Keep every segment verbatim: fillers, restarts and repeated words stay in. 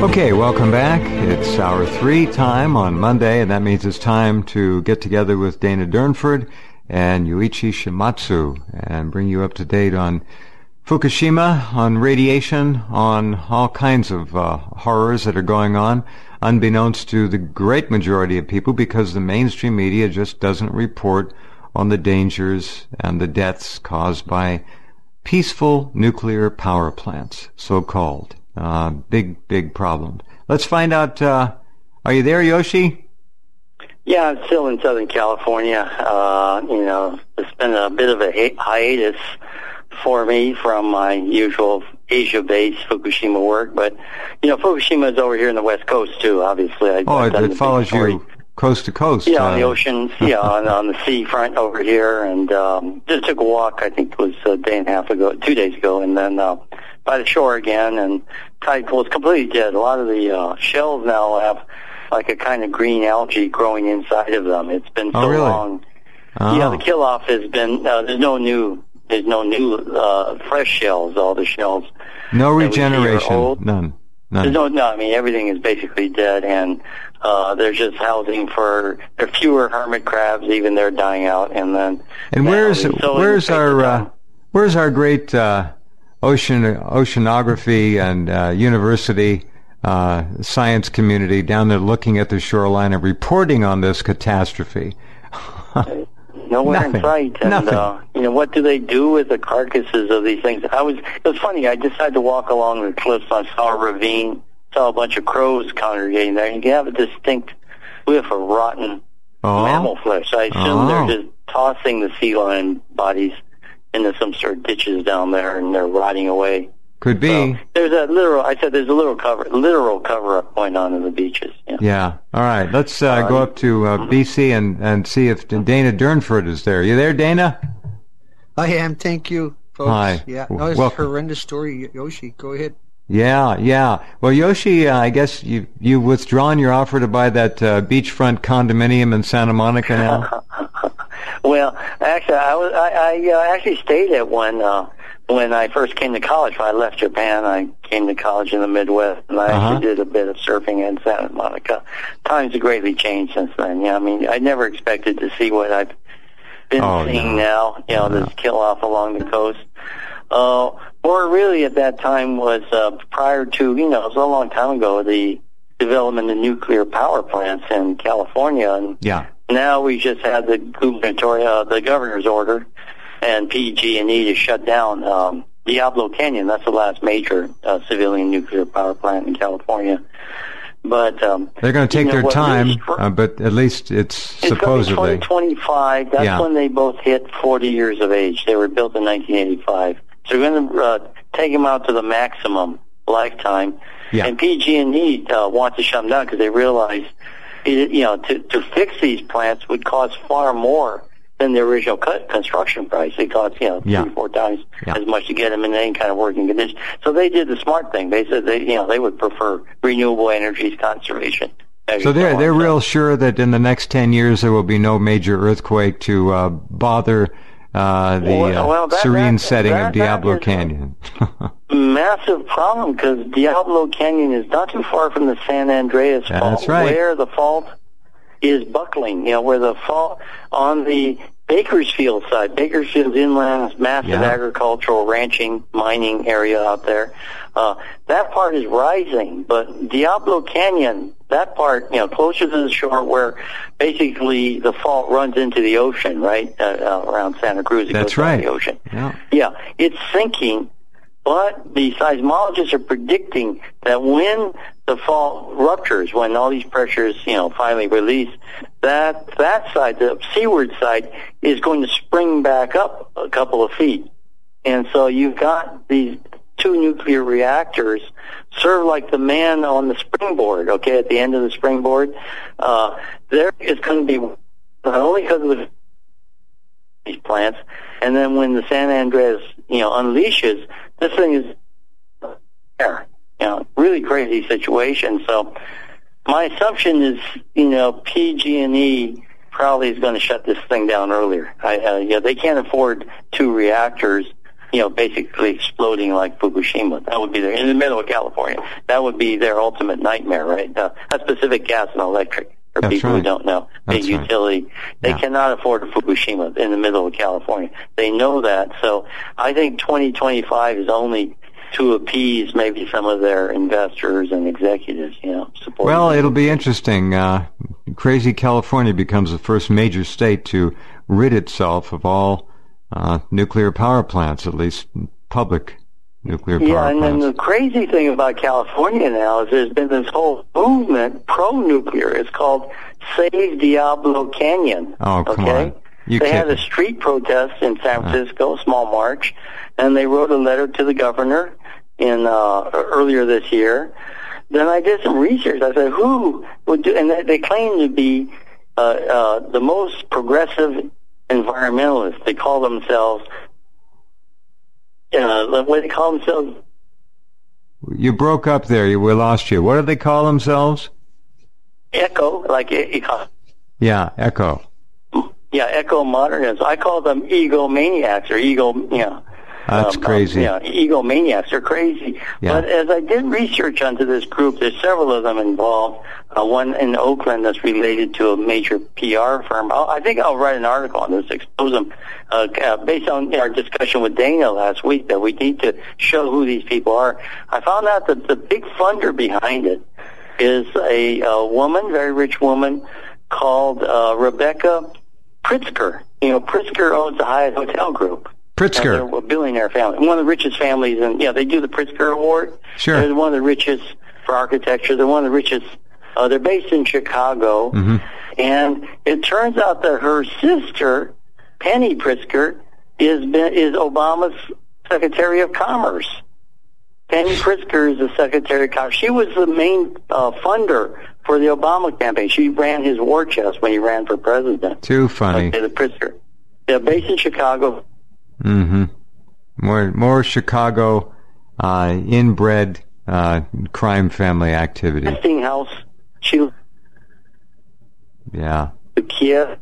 Okay, welcome back. It's hour three time on Monday, and that means it's time to get together with Dana Durnford and Yuichi Shimatsu and bring you up to date on Fukushima, on radiation, on all kinds of uh, horrors that are going on, unbeknownst to the great majority of people, because the mainstream media just doesn't report on the dangers and the deaths caused by peaceful nuclear power plants, so-called. Uh, big, big problem. Let's find out, uh, are you there, Yoshi? Yeah, I'm still in Southern California. Uh, you know, it's been a bit of a hi- hiatus for me from my usual Asia-based Fukushima work, but, you know, Fukushima is over here in the West Coast, too, obviously. I, oh, it, it follows you coast to coast. Yeah, uh, on the oceans, yeah, on, on the seafront over here, and um, just took a walk, I think it was a day and a half ago, two days ago, and then uh, by the shore again, and tide pool is completely dead. A lot of the uh, shells now have like a kind of green algae growing inside of them. It's been so oh, really? long. Oh. Yeah, the kill-off has been, uh, there's no new, there's no new uh, fresh shells. All the shells. No regeneration, none. None. There's no, no, I mean, everything is basically dead, and uh, there's just housing for, there are fewer hermit crabs, even they're dying out, and then... And where's, so where's our, uh, where's our great uh, ocean, oceanography and uh, university uh, science community down there looking at the shoreline and reporting on this catastrophe? Nowhere Nothing. in sight. And, Nothing. Uh, you know, what do they do with the carcasses of these things? I was, it was funny, I decided to walk along the cliffs. I saw a ravine, saw a bunch of crows congregating there, and you can have a distinct whiff of rotten oh. mammal flesh. I assume oh. they're just tossing the sea lion bodies into some sort of ditches down there, and they're rotting away. Could be. So there's a literal, I said there's a little cover, literal cover-up going on in the beaches. Yeah. yeah. All right. Let's uh, um, go up to uh, B C and, and see if Dana Durnford is there. You there, Dana? I am. Thank you, folks. Hi. Yeah. No, it's Welcome. a horrendous story. Yoshi, go ahead. Yeah, yeah. Well, Yoshi, uh, I guess you, you've withdrawn your offer to buy that uh, beachfront condominium in Santa Monica now? Well, actually, I was I, I uh, actually stayed at one uh, when I first came to college. When I left Japan, I came to college in the Midwest, and I Uh-huh. actually did a bit of surfing in Santa Monica. Times have greatly changed since then. Yeah, I mean, I never expected to see what I've been Oh, seeing no. now. You know, No. this kill off along the coast. Uh, or really, at that time was uh, prior to, you know, it was a long time ago, the development of nuclear power plants in California, and Yeah. now we just had the gubernatorial, uh, the governor's order, and P G and E to shut down um, Diablo Canyon. That's the last major uh, civilian nuclear power plant in California. But um, They're going to take you know, their what time, really str- uh, but at least it's, it's supposedly. going to be twenty twenty-five. That's Yeah. when they both hit forty years of age. They were built in nineteen eighty-five. So we're going to uh, take them out to the maximum lifetime. Yeah. And P G and E uh, want to shut them down because they realize, it, you know, to, to fix these plants would cost far more than the original cut construction price. It cost, you know, Yeah. three, four times Yeah. as much to get them in any kind of working condition. So they did the smart thing. They said they, you know, they would prefer renewable energies conservation. So they're they're real sure that in the next ten years there will be no major earthquake to uh, bother uh, the Well, well, uh, that- serene that- setting that- of Diablo that is- Canyon. Massive problem because Diablo Canyon is not too far from the San Andreas That's Fault, right. where the fault is buckling. You know, where the fault on the Bakersfield side, Bakersfield's inland, massive Yeah. agricultural, ranching, mining area out there. Uh, that part is rising, but Diablo Canyon, that part, you know, closer to the shore where basically the fault runs into the ocean, right, uh, uh, around Santa Cruz. It That's goes down right. the ocean. Yeah. Yeah, it's sinking, but the seismologists are predicting that when the fault ruptures, when all these pressures, you know, finally release, that that side, the seaward side, is going to spring back up a couple of feet. And so you've got these two nuclear reactors serve like the man on the springboard, okay, at the end of the springboard. Uh, there is going to be, not only because of the these plants, and then when the San Andreas, you know, unleashes, this thing is there. You know, really crazy situation. So my assumption is, you know, P G and E probably is going to shut this thing down earlier. I, uh, yeah, they can't afford two reactors you know, basically exploding like Fukushima. That would be their, in the middle of California. That would be their ultimate nightmare, right? Uh, that's Pacific Gas and Electric, for That's people right. who don't know. Big That's right. utility. They Yeah. cannot afford a Fukushima in the middle of California. They know that. So I think twenty twenty-five is only to appease maybe some of their investors and executives, you know, supporting. Well, it'll be interesting. Uh, crazy California becomes the first major state to rid itself of all uh, nuclear power plants, at least public nuclear power Yeah, and plants. then the crazy thing about California now is there's been this whole movement pro-nuclear. It's called Save Diablo Canyon. Oh, come okay? on. You they had kidding. a street protest in San Francisco, a small march, and they wrote a letter to the governor in uh, earlier this year. Then I did some research. I said, who would do, and they, they claim to be uh, uh, the most progressive environmentalists. They call themselves, uh, what do they call themselves? You broke up there. You, we lost you. What do they call themselves? Eco, like eco. Yeah, Echo. Yeah, eco modernism. I call them egomaniacs or ego, you know. That's um, crazy. Um, yeah, egomaniacs. They're crazy. Yeah. But as I did research onto this group, there's several of them involved. Uh, one in Oakland that's related to a major P R firm. I'll, I think I'll write an article on this, expose them, uh, based on our discussion with Dana last week, that we need to show who these people are. I found out that the big funder behind it is a, a woman, very rich woman, called uh, Rebecca Pritzker. You know, Pritzker owns the Hyatt Hotel Group. Pritzker. They're a billionaire family. One of the richest families, and yeah, they do the Pritzker Award. Sure. They're one of the richest for architecture. They're one of the richest. Uh, they're based in Chicago, Mm-hmm. and it turns out that her sister, Penny Pritzker, is is Obama's Secretary of Commerce. Penny Pritzker is the Secretary of Commerce. She was the main uh, funder for the Obama campaign. She ran his war chest when he ran for president. Too funny. Okay, the Pritzker. They're based in Chicago. Mm-hmm. More, more Chicago, uh, inbred, uh, crime family activity. Westinghouse. She Yeah. to Kiev.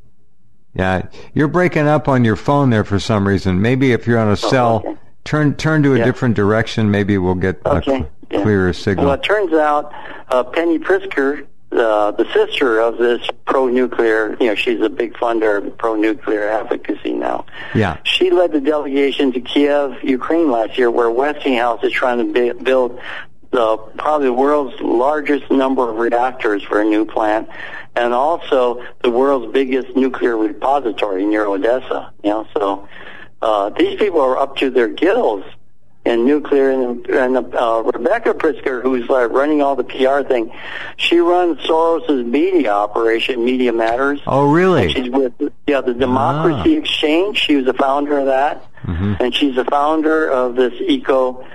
Yeah. You're breaking up on your phone there for some reason. Maybe if you're on a cell, okay. turn, turn to a Yeah. different direction. Maybe we'll get a Okay. cl- Yeah. clearer signal. Well, it turns out uh, Penny Pritzker, uh, the sister of this pro-nuclear, you know, she's a big funder of pro-nuclear advocacy now. Yeah. She led the delegation to Kiev, Ukraine last year, where Westinghouse is trying to be, build the probably the world's largest number of reactors for a new plant, and also the world's biggest nuclear repository near Odessa. You know, so uh, these people are up to their gills in nuclear, and, and uh, Rebecca Pritzker, who's uh, running all the P R thing, she runs Soros's media operation, Media Matters. Oh, really? She's with yeah the Democracy Ah. Exchange. She was the founder of that, Mm-hmm. and she's the founder of this eco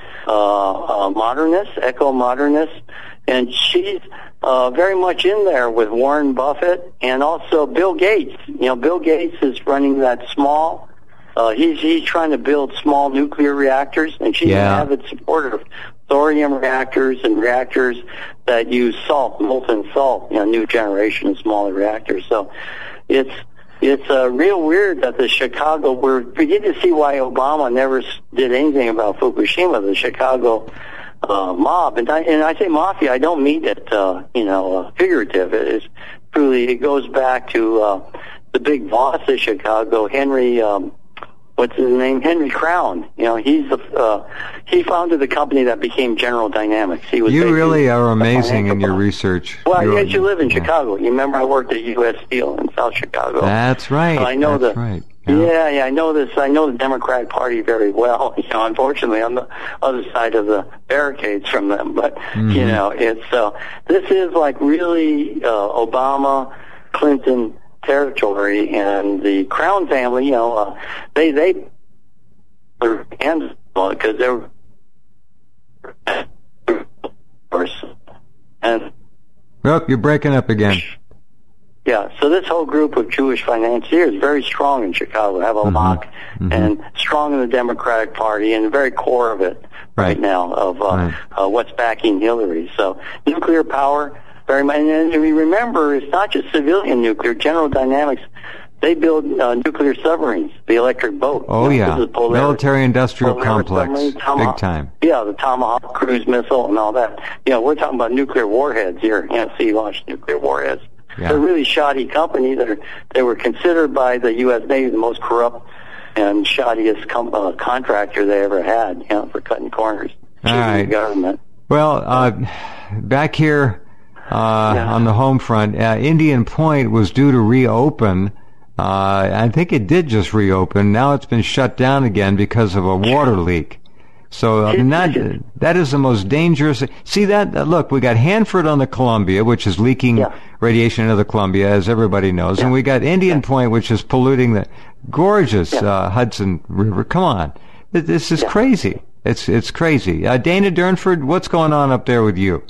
uh, uh, modernist, eco modernist, and she's uh, very much in there with Warren Buffett and also Bill Gates. You know, Bill Gates is running that small. Uh, he's he's trying to build small nuclear reactors, and she's Yeah. an avid supporter of thorium reactors and reactors that use salt, molten salt, you know, new generation of smaller reactors. So it's it's uh, real weird that the Chicago, we're beginning to see why Obama never s- did anything about Fukushima, the Chicago uh, mob. And I, and I say mafia, I don't mean it, uh, you know, uh, figurative. It is truly, it goes back to uh, the big boss of Chicago, Henry, um, what's his name? Henry Crown. You know, he's the uh, he founded the company that became General Dynamics. He was You basically really are a amazing in your financial- research. Well, You're- yes, you live in yeah. Chicago. You remember I worked at U S Steel in South Chicago. That's right. So I know That's the right. yeah, yeah, I know this. I know the Democratic Party very well. You know, unfortunately, I'm the other side of the barricades from them. But Mm-hmm. you know, it's uh, this is like really uh, Obama, Clinton territory, and the Crown family. You know, uh, they they were hands because they were and. Oh, you're breaking up again. Yeah, so this whole group of Jewish financiers is very strong in Chicago, have a Mhm. lock, Mhm. and strong in the Democratic Party, and the very core of it right, Right. now of uh, Right. uh, what's backing Hillary. So nuclear power, very much. And then we remember, it's not just civilian nuclear. General Dynamics they build uh, nuclear submarines, the electric boat. Oh, you know, yeah. this is Polaris, Military-industrial Polaris complex. submarine, Tomahawk, Big time. Yeah, the Tomahawk cruise missile and all that. You know, we're talking about nuclear warheads here. You know, sea-launched nuclear warheads. Yeah. They're a really shoddy company. They're, they were considered by the U S Navy the most corrupt and shoddiest com- uh, contractor they ever had, you know, for cutting corners. All right. The government. Well, uh, back here uh, Yeah. on the home front, uh, Indian Point was due to reopen. Uh, I think it did just reopen. Now it's been shut down again because of a water leak. So I mean, that that is the most dangerous. See that? Uh, look, we got Hanford on the Columbia, which is leaking Yeah. radiation into the Columbia, as everybody knows, Yeah. and we got Indian Yeah. Point, which is polluting the gorgeous Yeah. uh, Hudson River. Come on, Th- this is Yeah. crazy. It's it's crazy. Uh, Dana Durnford, what's going on up there with you?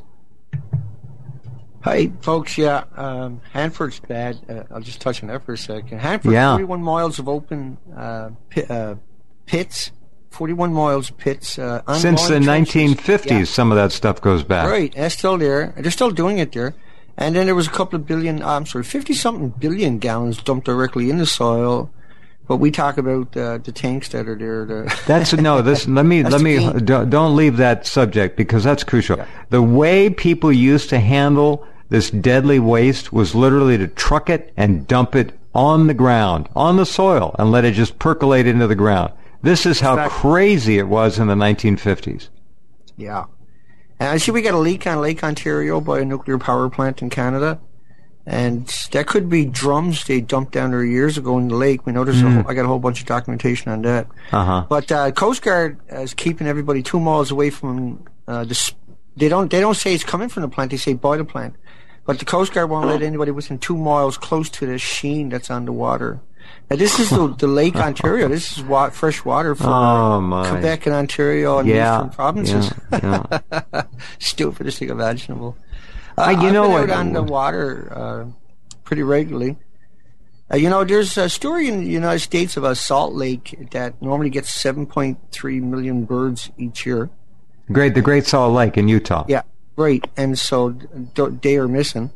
Hi, folks. Yeah, um, Hanford's bad. Uh, I'll just touch on that for a second. Hanford, Yeah. forty-one miles of open uh, pit, uh, pits, forty-one miles of pits. Uh, Since the ongoing nineteen trenches. fifties, Yeah. some of that stuff goes back. Right, and it's still there. They're still doing it there. And then there was a couple of billion, I'm sorry, fifty-something billion gallons dumped directly in the soil. But we talk about uh, the tanks that are there. The That's no. This let me That's let me the key. don't don't leave that subject because that's crucial. Yeah. The way people used to handle this deadly waste was literally to truck it and dump it on the ground, on the soil, and let it just percolate into the ground. This is how Exactly. crazy it was in the nineteen fifties. Yeah. And I see we got a leak on Lake Ontario by a nuclear power plant in Canada. And that could be drums they dumped down there years ago in the lake. We know there's a whole, I got a whole bunch of documentation on that. Uh huh. But uh, Coast Guard is keeping everybody two miles away from uh, the. Sp- they don't. They don't say it's coming from the plant. They say by the plant. But the Coast Guard won't let anybody within two miles close to the sheen that's on the water. Now this is the, the Lake Ontario. This is wa- fresh water for Oh my. Quebec and Ontario and Yeah. eastern provinces. Yeah. yeah. Stupidest thing imaginable. Uh, Uh, you I've know been what- out on the water uh, pretty regularly. Uh, you know, there's a story in the United States about Salt Lake that normally gets seven point three million birds each year. Great. The Great Salt Lake in Utah. Yeah, right. And so d- they are missing.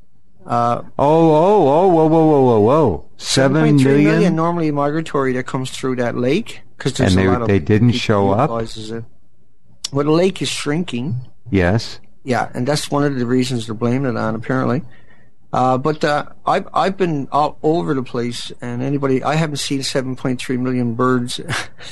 Uh, Oh, oh, oh, whoa, whoa, whoa, whoa, whoa. Seven seven point three million? million normally migratory that comes through that lake because there's And they- a lot of they didn't people show up? utilizes it. Well, the lake is shrinking. Yes. Yeah, and that's one of the reasons they're blaming it on, apparently. Uh, but uh, I've I've been all over the place, and anybody I haven't seen seven point three million birds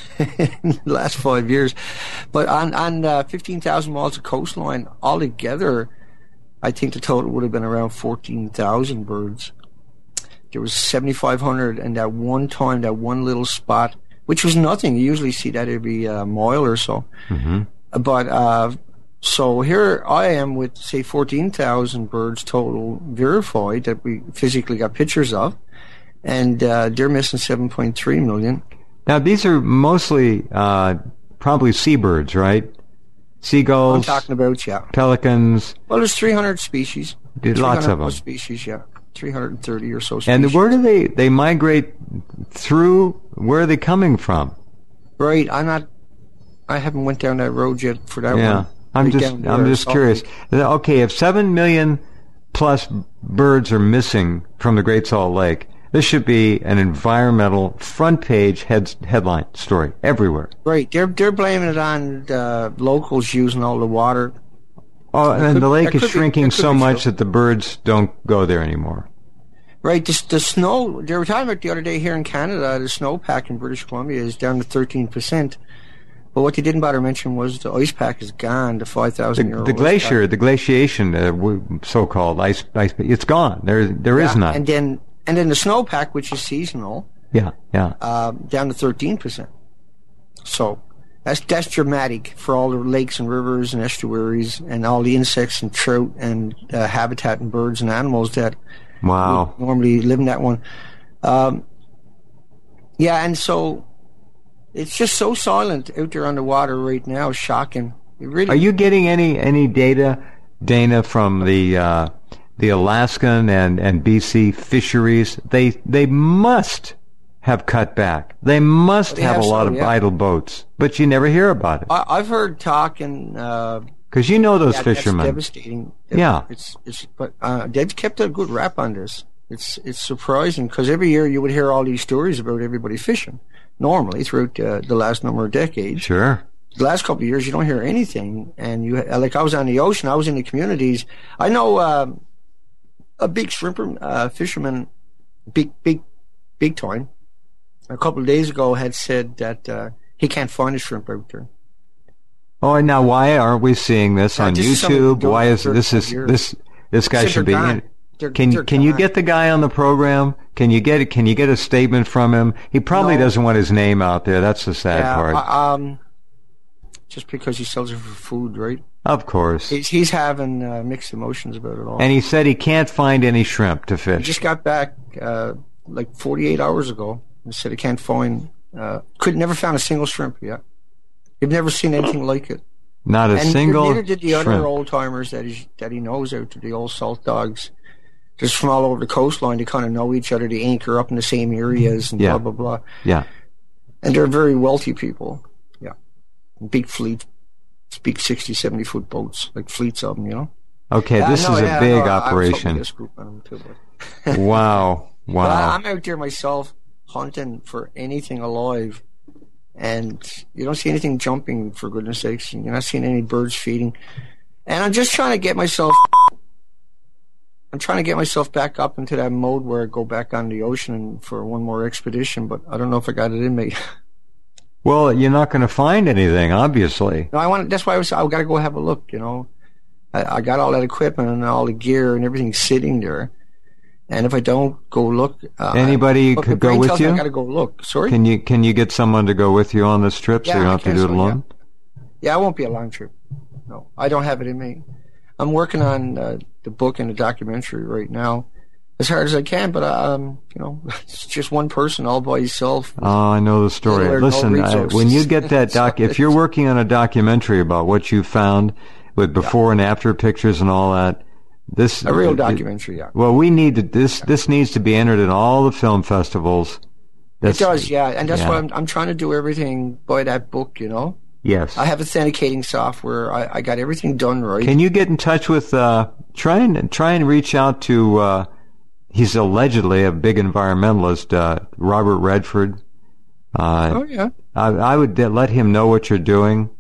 in the last five years. But on on uh, fifteen thousand miles of coastline altogether, I think the total would have been around fourteen thousand birds. There was seventy five hundred, and that one time, that one little spot, which was nothing. You usually see that every uh, mile or so. Mm-hmm. But uh, so here I am with, say, fourteen thousand birds total verified that we physically got pictures of, and uh, they're missing seven point three million. Now, these are mostly uh, probably seabirds, right? I'm Seagulls, talking about, yeah. pelicans, Well, there's three hundred species. There's lots of three hundred plus them. species, yeah. three hundred thirty or so species. and where do they, they migrate through? Where are they coming from? Right, I'm not, I haven't went down that road yet for that Yeah, one. I'm Right just down I'm there, just Salt curious. Lake. Okay, if seven million plus birds are missing from the Great Salt Lake, this should be an environmental front page head, headline story everywhere. Right, they're, they're blaming it on the locals using all the water. Oh, That and could- the lake that is could be- shrinking that could so be much true. that the birds don't go there anymore. Right, the, the snow, they were talking about the other day here in Canada, the snowpack in British Columbia is down to thirteen percent. But what they didn't bother mention was the ice pack is gone, the five thousand The, year old the glacier, the glaciation, uh, w- so-called ice, ice, it's gone. There, there is none. And then, and then the snowpack, which is seasonal, yeah, yeah. uh, down to thirteen percent. So that's, that's dramatic for all the lakes and rivers and estuaries and all the insects and trout and uh, habitat and birds and animals that Wow. would normally live in that one. Um, yeah, and so it's just so silent out there on the water right now. Shocking. It really. Are you getting any any data, Dana, from the uh, the Alaskan and, and B C fisheries? They they must have cut back. They must They have, have a lot some, of yeah. idle boats, but you never hear about it I, I've heard talk and uh, because you know those yeah, that's fishermen. devastating. Yeah. It's it's but uh, they've kept a good rap on this. It's it's surprising because every year you would hear all these stories about everybody fishing. Normally, throughout uh, the last number of decades, sure. The last couple of years, you don't hear anything. And you like, I was on the ocean, I was in the communities. I know uh, a big shrimper uh, fisherman, big big big time. A couple of days ago, had said that uh, he can't find a shrimp out there. Oh, and now why aren't we seeing this on this is YouTube? Why is this is years. this this guy Except should be? they're In, gone. They're- can they're can you gone. get the guy on the program? Can you get can you get a statement from him? He probably No. doesn't want his name out there. That's the sad Yeah, part. I- um, just because he sells it for food, right? Of course. He's, he's having uh, mixed emotions about it all. And he said he can't find any shrimp to He fish. just got back uh, like forty-eight hours ago and said he can't find, uh, could never found a single shrimp yet. You've never seen anything like it. Not a And single neither did the shrimp. other old timers that he that he knows out there, the old salt dogs, just from all over the coastline. They kind of know each other. They anchor up in the same areas and Yeah. blah blah blah. Yeah. And they're very wealthy people. Yeah, big fleet, big sixty, seventy foot boats, like fleets of them. You know. Okay, Yeah, this no, is a yeah, big no, I- I was hoping to operation. get a scoop on them too, but- Wow. But Wow. I'm out there myself hunting for anything alive, and you don't see anything jumping, for goodness sakes. You're not seeing any birds feeding. And I'm just trying to get myself, I'm trying to get myself back up into that mode where I go back on the ocean for one more expedition, but I don't know if I got it in me. Well, you're not going to find anything, obviously. No, I want. That's why I was. I got to go have a look. You know, I, I got all that equipment and all the gear and everything sitting there. And if I don't go look, uh, Anybody but could my go brain with tells me you? I got to go look. Sorry. Can you can you get someone to go with you on this trip so Yeah, you don't I have to guess do it so, alone? Yeah, it won't be a long trip. No, I don't have it in me. I'm working on uh, the book and the documentary right now, as hard as I can. But um, you know, it's just one person all by himself. Oh, I know the story. There are no Listen, I, resources. when you get that doc, if you're working on a documentary about what you found with before and after pictures and all that, this A real it- documentary, yeah. Well, we need to this this needs to be entered in all the film festivals. It does, yeah, and that's yeah. why I'm I'm trying to do everything by that book. You know, Yes. I have authenticating software. I, I got everything done right. Can you get in touch with uh try and try and reach out to uh he's allegedly a big environmentalist, uh Robert Redford. Uh oh yeah, I, I would let him know what you're doing.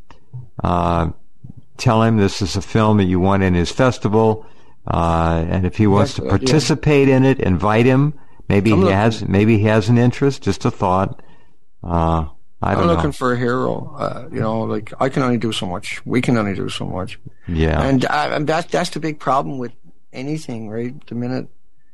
Uh tell him this is a film that you want in his festival. Uh and if he wants That's to a good idea. participate in it, invite him. Maybe I'm he looking- has maybe he has an interest, just a thought. Uh I I'm don't looking know. for a hero. Uh, you know, like I can only do so much. We can only do so much. Yeah. And, I, and that's that's the big problem with anything, right? The minute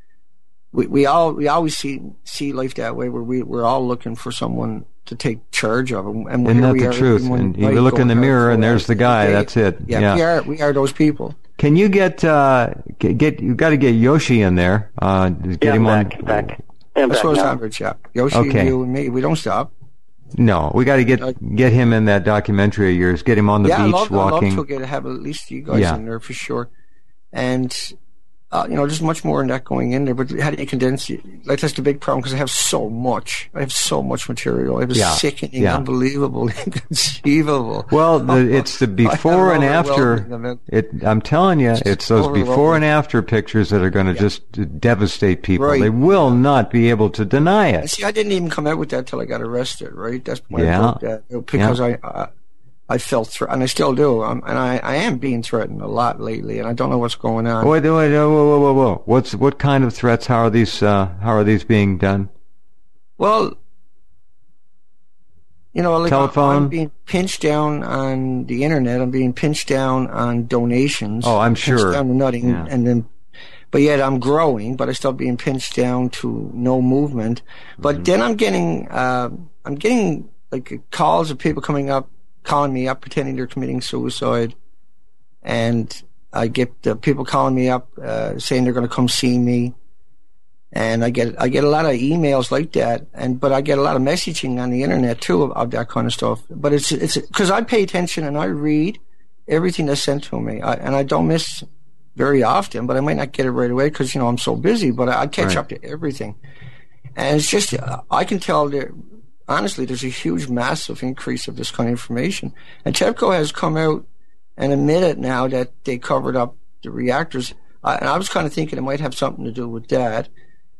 we we all we always see see life that way, where we we're all looking for someone to take charge of, and, and Isn't here that we the are, truth? everyone And you right look in the going mirror hard and for there's us. the guy. Okay. That's it. Yeah, Yeah. we are we are those people. Can you get uh get, get you got to get Yoshi in there? Uh, get Yeah, him I'm back, on. back. I'm That's back what it's now. time for, chap. Yoshi, Okay. you and me, we don't stop. No, we got to get Uh, get him in that documentary of yours. Get him on the yeah, beach I love, walking. I love to get have at least you guys Yeah. in there for sure. And uh, you know, there's much more in that going in there. But how do you condense it? Like that's the big problem because I have so much. I have so much material. I have a Yeah, sickening, yeah. unbelievable, inconceivable. Well, the, it's the before and after. overwhelming. It, I'm telling you, it's those before overwhelming. and after pictures that are going to just devastate people. Right. They will not be able to deny And it. see, I didn't even come out with that till I got arrested. Right? That's why Yeah. I wrote that you know, because I. Uh, I felt threatened, and I still do. Um, and I, I am being threatened a lot lately, and I don't know what's going on. Wait, wait, wait, whoa, whoa, whoa, whoa! What's what kind of threats? How are these? Uh, how are these being done? Well, you know, like Telephone? I'm being pinched down on the internet. I'm being pinched down on donations. Oh, I'm pinched sure. down to nothing, Yeah. and then, but yet I'm growing, but I still being pinched down to no movement. But Mm-hmm. then I'm getting, uh, I'm getting like calls of people coming up, calling me up, pretending they're committing suicide, and I get the people calling me up uh, saying they're going to come see me. And I get I get a lot of emails like that, and but I get a lot of messaging on the internet too of, of that kind of stuff. But it's it's because I pay attention and I read everything that's sent to me, I, and I don't miss very often. But I might not get it right away because you know I'm so busy. But I, I catch Right. up to everything, and it's just uh, I can tell that honestly there's a huge, massive increase of this kind of information. And TEPCO has come out and admitted now that they covered up the reactors, I, and I was kind of thinking it might have something to do with that.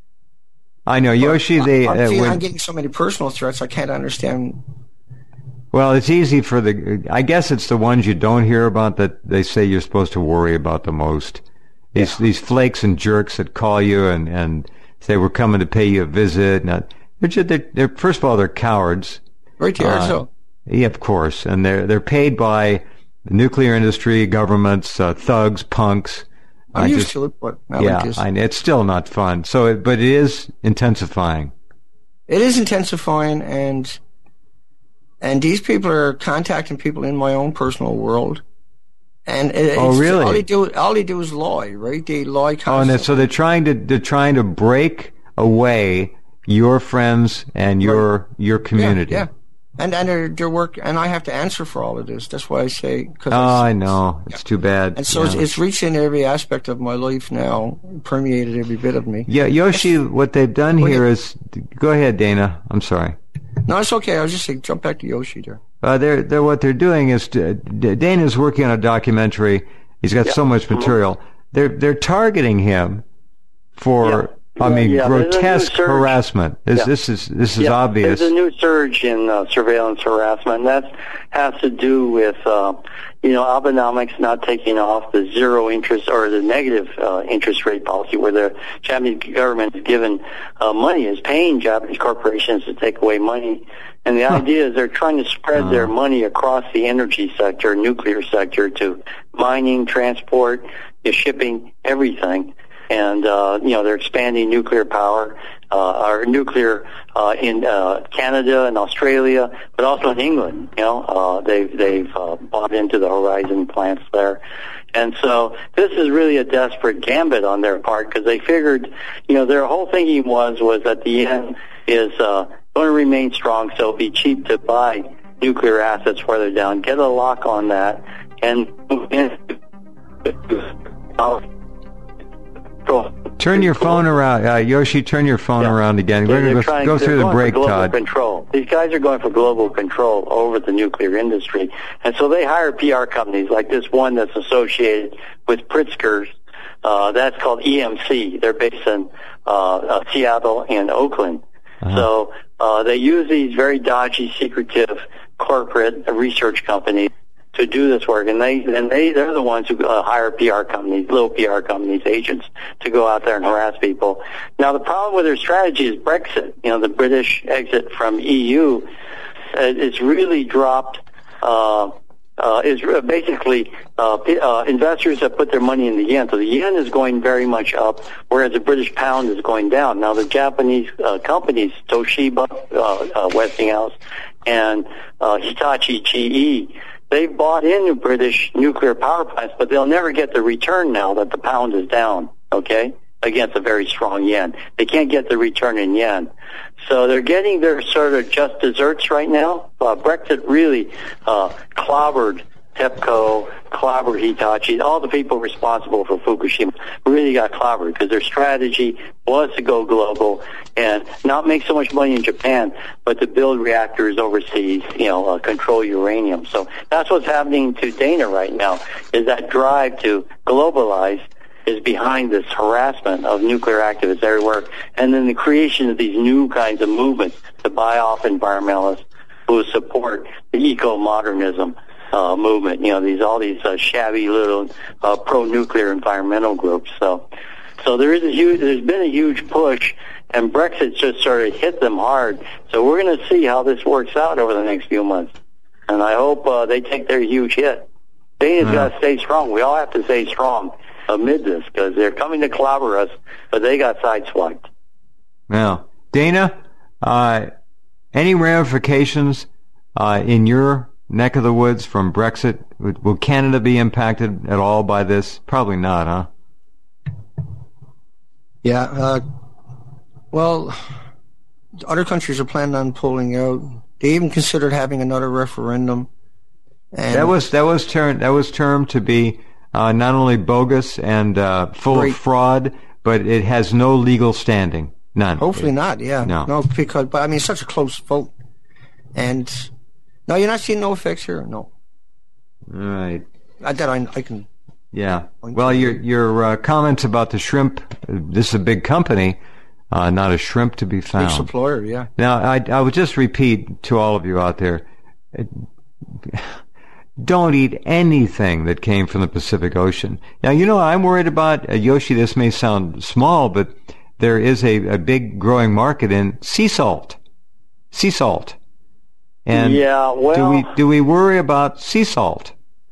I know, Yoshi. They I'm, uh, feeling, when, I'm getting so many personal threats. I can't understand. Well, it's easy for the. I guess it's the ones you don't hear about that they say you're supposed to worry about the most. These Yeah. these flakes and jerks that call you and, and say we're coming to pay you a visit. Now, they're, just, they're, they're first of all they're cowards. Right there, Uh, so. Yeah, of course, and they're they're paid by the nuclear industry, governments, uh, thugs, punks. I'm I used just, to it, but I yeah, like this. I, it's still not fun. So, it, but it is intensifying. It is intensifying, and and these people are contacting people in my own personal world. And it, Oh, it's, really? All they do, all they do is lie, right? They lie Oh, and constantly. they're, so they're trying to they're trying to break away your friends and your your community. Yeah, yeah. And and their their work, and I have to answer for all of this. That's why I say. Cause Oh, it's- I know. It's too bad. And so yeah. it's, it's reached into every aspect of my life now, permeated every bit of me. Yeah, Yoshi, what they've done Go here ahead. is, go ahead, Dana. I'm sorry. No, it's okay. I was just saying, jump back to Yoshi there. Uh, they're, they're, what they're doing is, to, D- Dana's working on a documentary. He's got so much material. They're, they're targeting him for, I mean, Yeah, there's a new grotesque surge. harassment. This, Yeah. this is, this is Yeah, obvious. There's a new surge in uh, surveillance harassment, and that has to do with, uh, you know, Abenomics not taking off the zero interest or the negative uh, interest rate policy, where the Japanese government is given uh, money, is paying Japanese corporations to take away money. And the idea is they're trying to spread their money across the energy sector, nuclear sector, to mining, transport, you know, shipping, everything. And, uh, you know, they're expanding nuclear power, uh, or nuclear, uh, in, uh, Canada and Australia, but also in England, you know, uh, they've, they've, uh, bought into the Horizon plants there. And so this is really a desperate gambit on their part, because they figured, you know, their whole thinking was, was that the yen is, uh, going to remain strong, so it'll be cheap to buy nuclear assets further down, get a lock on that, and move in. Turn your phone around, uh, Yoshi. Turn your phone Yeah. around again. They're- We're they're going to trying- go they're through the going for break, global Todd. Control. These guys are going for global control over the nuclear industry, and so they hire P R companies like this one that's associated with Pritzker's. Uh, that's called E M C. They're based in uh, uh, Seattle and Oakland. Uh-huh. So uh, they use these very dodgy, secretive corporate research companies to do this work, and they and they they're the ones who uh, hire P R companies, little P R companies, agents to go out there and harass people. Now the problem with their strategy is Brexit. You know, the British exit from E U. Uh, it's really dropped. Uh, uh, is basically uh, uh, investors have put their money in the yen, so the yen is going very much up, whereas the British pound is going down. Now the Japanese uh, companies, Toshiba, uh, uh, Westinghouse, and uh, Hitachi G E. They've bought into British nuclear power plants, but they'll never get the return now that the pound is down, okay, against a very strong yen. They can't get the return in yen. So they're getting their sort of just desserts right now. Uh, Brexit really uh, clobbered TEPCO, clobbered Hitachi, all the people responsible for Fukushima really got clobbered because their strategy was to go global and not make so much money in Japan, but to build reactors overseas, you know, uh, control uranium. So that's what's happening to Dana right now, is that drive to globalize is behind this harassment of nuclear activists everywhere, and then the creation of these new kinds of movements to buy off environmentalists who support the eco-modernism uh, movement. You know, these all these uh, shabby little uh, pro-nuclear environmental groups. So, so there is a huge, there's been a huge push, and Brexit just sort of hit them hard. So we're going to see how this works out over the next few months, and I hope uh, they take their huge hit. Dana's got to stay strong. We all have to stay strong amid this, because they're coming to clobber us, but they got sideswiped. Now, Dana, uh, any ramifications uh, in your neck of the woods from Brexit? Will Canada be impacted at all by this? Probably not, huh? Yeah. Uh, well, other countries are planning on pulling out. They even considered having another referendum. And That was that was termed that was termed to be uh, not only bogus and uh, full Right. of fraud, but it has no legal standing. None. Hopefully not, yeah. No. No, because, but I mean, it's such a close vote. And, no, you're not seeing no effects here? No. Right. I, that I, I can, Yeah. Well, your your uh, comments about the shrimp. Uh, this is a big company. uh, not a shrimp to be found. Big supplier, yeah. Now, I, I would just repeat to all of you out there, don't eat anything that came from the Pacific Ocean. Now, you know, I'm worried about, uh, Yoshi, this may sound small, but there is a, a big growing market in sea salt. Sea salt. And yeah, well, do we, do we worry about sea salt?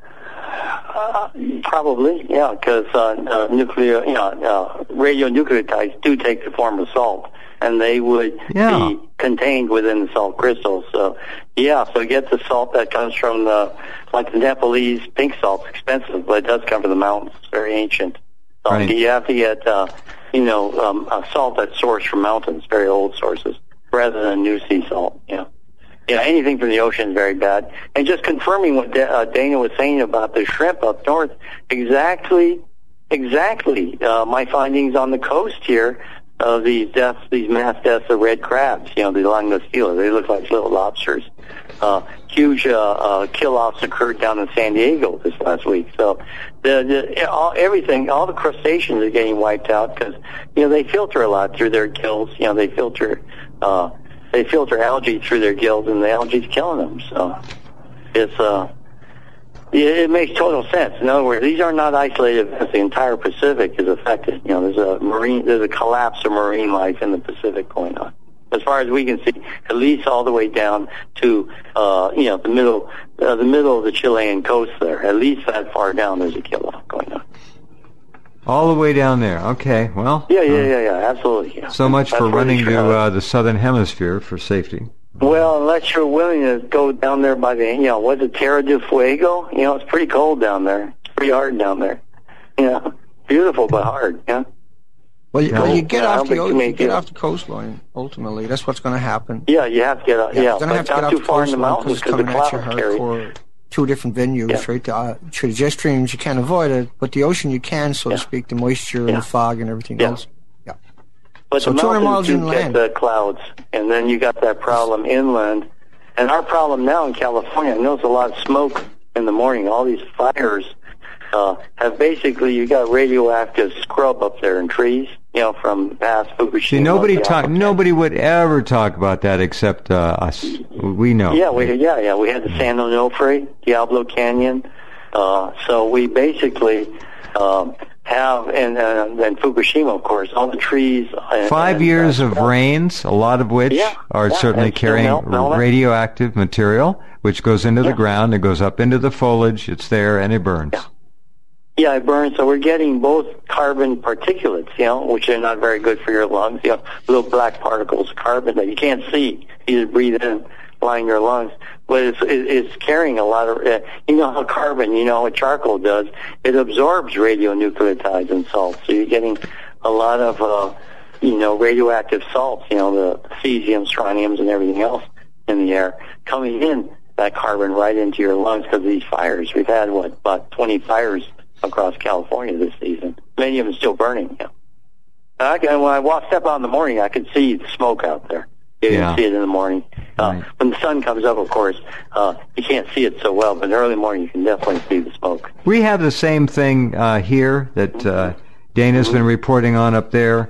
Uh, probably, yeah, because uh, uh, nuclear, you know, uh, radionucleotides do take the form of salt, and they would yeah. be contained within the salt crystals. So, yeah, so get the salt that comes from the, like the Nepalese pink salt, expensive, but it does come from the mountains. It's very ancient. So right. you have to get, uh, you know, um, a salt that's sourced from mountains, very old sources, rather than new sea salt. Yeah. Yeah, anything from the ocean is very bad. And just confirming what da- uh, Dana was saying about the shrimp up north, exactly, exactly. Uh, my findings on the coast here of these deaths, these mass deaths of red crabs, you know, the Langostila, they look like little lobsters. Uh, huge uh, uh, kill-offs occurred down in San Diego this last week. So the, the all, everything, all the crustaceans are getting wiped out because, you know, they filter a lot through their gills. You know, they filter... Uh, They filter algae through their gills, and the algae's killing them. So it's uh, it, it makes total sense. In other words, these are not isolated events. The entire Pacific is affected. You know, there's a marine, there's a collapse of marine life in the Pacific going on. As far as we can see, at least all the way down to uh, you know, the middle, uh, the middle of the Chilean coast there. At least that far down, there's a kill-off going on. All the way down there. Okay, well. Yeah, yeah, yeah, yeah, absolutely. Yeah. So much That's for running to uh, the southern hemisphere for safety. Well, unless you're willing to go down there by the, you know, what's it, Terra del Fuego? You know, it's pretty cold down there. It's pretty hard down there. You know, beautiful but hard, yeah. Well, you, No, well, you get I off don't the think you you may get do. off the coastline. Ultimately, that's what's going to happen. Yeah, you have to get out, yeah, you're going to but have to get not off too the far in the coastline mountains because it's because the coming at you clouds carry. hardcore. Two different venues, Yeah. right? Uh, through the jet streams, you can't avoid it, but the ocean you can, so Yeah. to speak, the moisture Yeah. and the fog and everything Yeah. else. Yeah. But So the two hundred miles mountains do inland. get the clouds, and then you got that problem inland. And our problem now in California, I know there's a lot of smoke in the morning. All these fires uh, have basically, you got radioactive scrub up there in trees, you know, from past Fukushima. See, nobody the talk. Alpha- Nobody would ever talk about that except uh, us. We know. Yeah, we yeah yeah we had the San Onofre, Diablo Canyon. Uh, so we basically um, have, and uh, then Fukushima, of course, all the trees. And, Five and, years uh, of rains, a lot of which Yeah, are yeah, certainly and still carrying melt- melt it. radioactive material, which goes into the Yeah. ground, it goes up into the foliage, it's there, and it burns. Yeah. Yeah, it burns. So we're getting both carbon particulates, you know, which are not very good for your lungs. You know, little black particles of carbon that you can't see. You just breathe in, line your lungs. But it's, it's carrying a lot of, uh, you know how carbon, you know what charcoal does? It absorbs radionucleotides and salts. So you're getting a lot of, uh, you know, radioactive salts, you know, the cesium, strontiums, and everything else in the air coming in, that carbon right into your lungs because of these fires. We've had, what, about twenty fires across California this season. Many of them still burning. Yeah. And I can, when I walk, step out in the morning, I can see the smoke out there. You Yeah. can see it in the morning. Uh, Right. When the sun comes up, of course, uh, you can't see it so well, but in the early morning you can definitely see the smoke. We have the same thing uh, here that uh, Dana's been reporting on up there.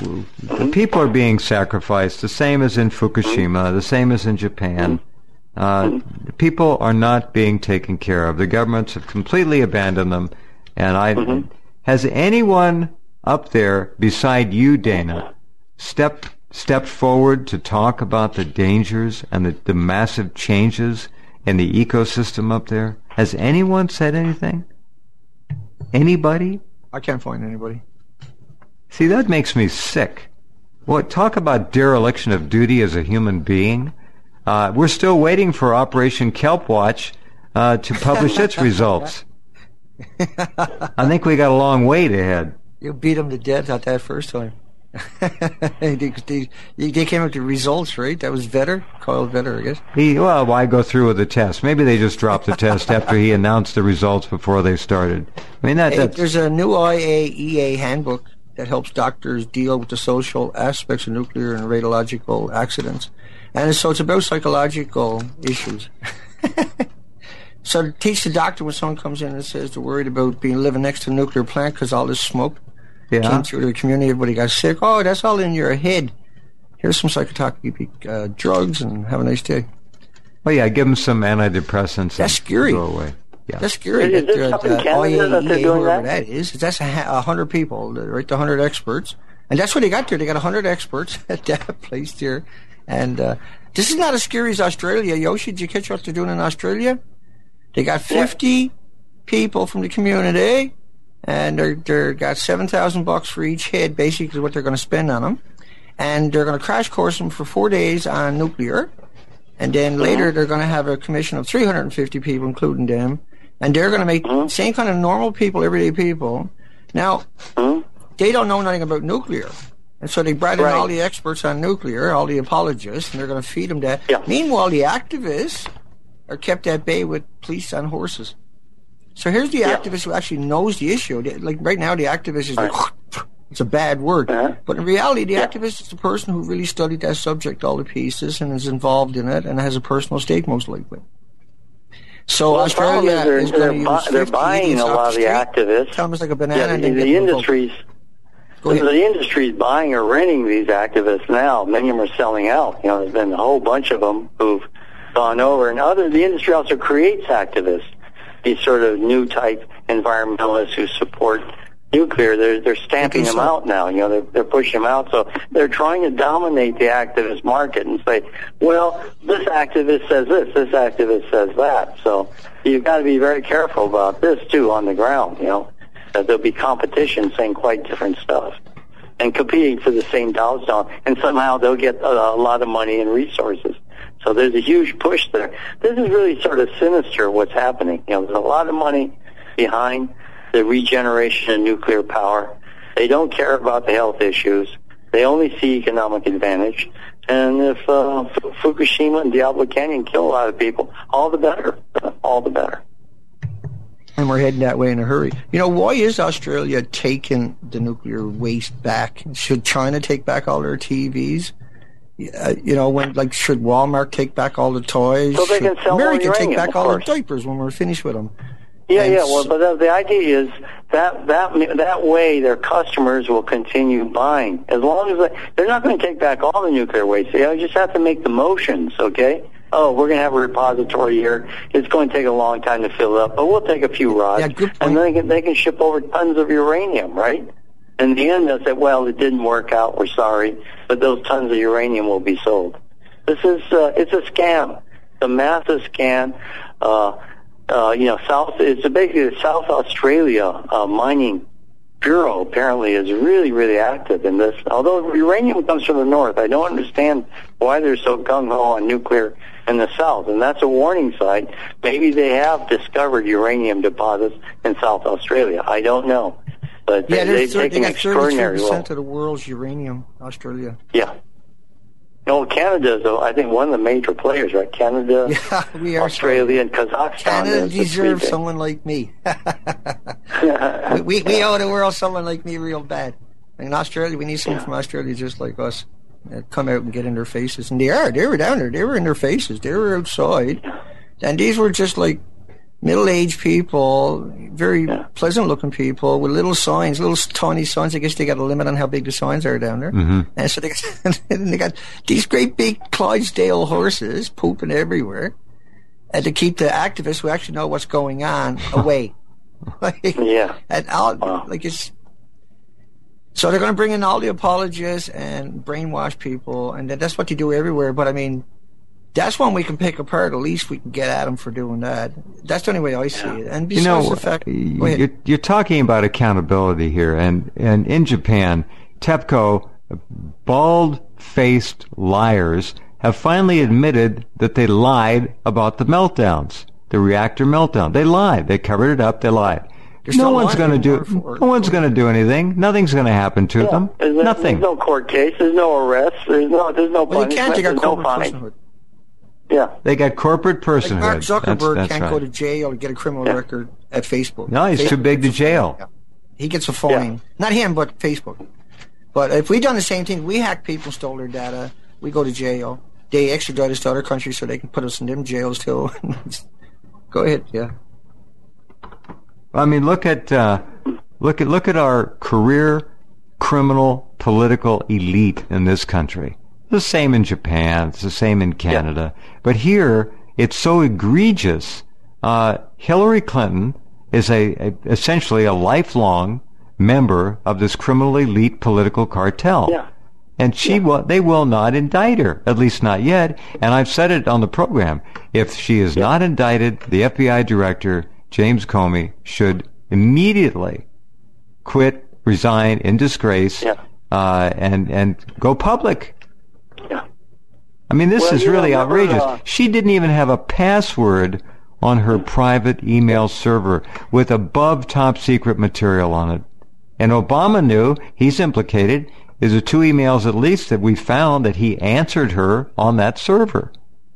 The people are being sacrificed, the same as in Fukushima, the same as in Japan. Uh, the people are not being taken care of. The governments have completely abandoned them. And I, Mm-hmm. has anyone up there, beside you, Dana, stepped stepped forward to talk about the dangers and the, the massive changes in the ecosystem up there? Has anyone said anything? Anybody? I can't find anybody. See, that makes me sick. What, talk about dereliction of duty as a human being? Uh, we're still waiting for Operation Kelp Watch uh, to publish its results. I think we got a long wait ahead. You beat them to death at that first time. they, they, they came up to results, right? That was Vetter, Kyle Vetter, I guess. He, well, why go through with the test? Maybe they just dropped the test after he announced the results before they started. I mean, that, Hey, that's... there's a new I A E A handbook that helps doctors deal with the social aspects of nuclear and radiological accidents. And so it's about psychological issues. So to teach the doctor when someone comes in and says they're worried about being living next to a nuclear plant because all this smoke, Yeah. Came through the community, everybody got sick. Oh, that's all in your head. Here's some psychotropic uh, drugs, and have a nice day. Oh yeah, give them some antidepressants. That's scary. Go away. Yeah. That's scary. Is this up in Canada that they're doing that? That is. That's a, a hundred people, right? The hundred experts, and that's what they got there. They got a hundred experts at that place there, and uh, this is not as scary as Australia. Yoshi, did you catch what they're doing in Australia? They got fifty yeah. people from the community, and they're they're got seven thousand bucks for each head, basically what they're going to spend on them, and they're going to crash course them for four days on nuclear, and then later they're going to have a commission of three hundred fifty people, including them. And they're going to make the same kind of normal people, everyday people. Now, they don't know nothing about nuclear. And so they brought in right. all the experts on nuclear, all the apologists, and they're going to feed them that. Yeah. Meanwhile, the activists are kept at bay with police on horses. So here's the yeah. activist who actually knows the issue. Like right now, the activist is like, right. it's a bad word. Uh-huh. But in reality, the yeah. activist is the person who really studied that subject, all the pieces, and is involved in it, and has a personal stake, most likely. So well, Australia the is, is going to use They're buying a lot of the activists. Tell them it's like a banana. Yeah, and the, the industries, the, the industry's buying or renting these activists now. Many of them are selling out. You know, there's been a whole bunch of them who've gone over. And other, the industry also creates activists. These sort of new type environmentalists who support nuclear, they're they're stamping them out now. You know, they're they're pushing them out. So they're trying to dominate the activist market and say, well, this activist says this, this activist says that. So you've got to be very careful about this too on the ground. You know, that there'll be competition saying quite different stuff and competing for the same dollar stone, and somehow they'll get a, a lot of money and resources. So there's a huge push there. This is really sort of sinister what's happening. You know, there's a lot of money behind the regeneration of nuclear power. They don't care about the health issues. They only see economic advantage. And if uh, Fukushima and Diablo Canyon kill a lot of people, all the better. All the better. And we're heading that way in a hurry. You know, why is Australia taking the nuclear waste back? Should China take back all their T Vs? Uh, you know, when like should Walmart take back all the toys? So they should can sell America more uranium, take back all course. the diapers when we're finished with them? Yeah, and yeah. Well, but the, the idea is that that that way their customers will continue buying as long as they, they're not going to take back all the nuclear waste. They just have to make the motions. Okay. Oh, we're going to have a repository here. It's going to take a long time to fill up, but we'll take a few rods, yeah, good point. and then they can, they can ship over tons of uranium, right? In the end, they'll say, well, it didn't work out. We're sorry, but those tons of uranium will be sold. This is uh, it's a scam. It's a massive scam. Uh, Uh, you know, South, it's basically the South Australia uh, Mining Bureau apparently is really, really active in this. Although uranium comes from the north, I don't understand why they're so gung-ho on nuclear in the south. And that's a warning sign. Maybe they have discovered uranium deposits in South Australia. I don't know. But yeah, they, they take an extraordinary role. thirty-two percent of the world's uranium, Australia. Yeah. No, Canada is, I think, one of the major players, right? Canada, yeah, we are Australia, and Kazakhstan. Canada deserves someone like me. we, we we owe the world someone like me real bad. In Australia, we need someone yeah. from Australia just like us. Uh, come out and get in their faces. And they are. They were down there. They were in their faces. They were outside. And these were just like middle-aged people, very yeah. pleasant-looking people with little signs, little tiny signs. I guess they got a limit on how big the signs are down there. Mm-hmm. And so they got, they got these great big Clydesdale horses pooping everywhere, and to keep the activists who actually know what's going on away. like, yeah. And all, wow. like it's. So they're going to bring in all the apologists and brainwash people, and that's what they do everywhere. But I mean, that's one we can pick apart. At least we can get at them for doing that. That's the only way I see yeah. it. And besides you know, the fact, you're, you're talking about accountability here, and, and in Japan, TEPCO, bald-faced liars, have finally admitted that they lied about the meltdowns, the reactor meltdown. They lied. They covered it up. They lied. No one's going to do. No one's going to do anything. Nothing's going to happen to yeah. them. There's, Nothing. There's no court case. There's no arrest. There's no. There's no well, punishment. You can't take a there's no corporate fine. personhood. Yeah. They got corporate personhood. Like Mark Zuckerberg that's, that's can't right. go to jail or get a criminal yeah. record at Facebook. No, he's Facebook too big to jail. Yeah. He gets a fine. Yeah. Not him, but Facebook. But if we done the same thing, we hacked people, stole their data, we go to jail. They extradite us to other countries so they can put us in them jails too. Go ahead, yeah. I mean, look at uh, look at look at our career criminal political elite in this country. The same in Japan. It's the same in Canada. Yeah. But here, it's so egregious. Uh, Hillary Clinton is a, a essentially a lifelong member of this criminal elite political cartel. Yeah. And she yeah. will, they will not indict her, at least not yet. And I've said it on the program. If she is yeah. not indicted, the F B I director, James Comey, should immediately quit, resign in disgrace, yeah. uh, and, and go public. Yeah. I mean, this well, is really know, outrageous. Uh, she didn't even have a password on her private email server with above top secret material on it. And Obama knew he's implicated. There's the two emails at least that we found that he answered her on that server.